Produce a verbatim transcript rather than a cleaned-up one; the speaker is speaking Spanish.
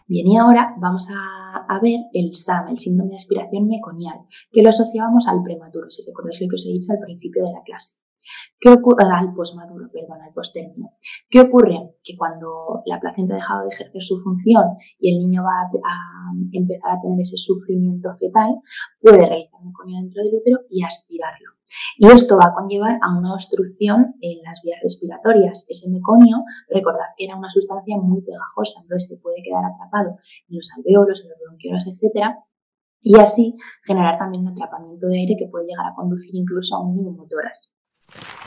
Bien, y ahora vamos a, a ver el S A M, el síndrome de aspiración meconial, que lo asociábamos al prematuro, si recordáis lo que os he dicho al principio de la clase. ¿Qué ocurre? Al posmaduro, perdón, al postérmino. ¿Qué ocurre? Que cuando la placenta ha dejado de ejercer su función y el niño va a, a empezar a tener ese sufrimiento fetal, puede realizar meconio dentro del útero y aspirarlo. Y esto va a conllevar a una obstrucción en las vías respiratorias. Ese meconio, recordad que era una sustancia muy pegajosa, entonces se puede quedar atrapado en los alvéolos, en los bronquiolos, etcétera, y así generar también un atrapamiento de aire que puede llegar a conducir incluso a un neumotórax.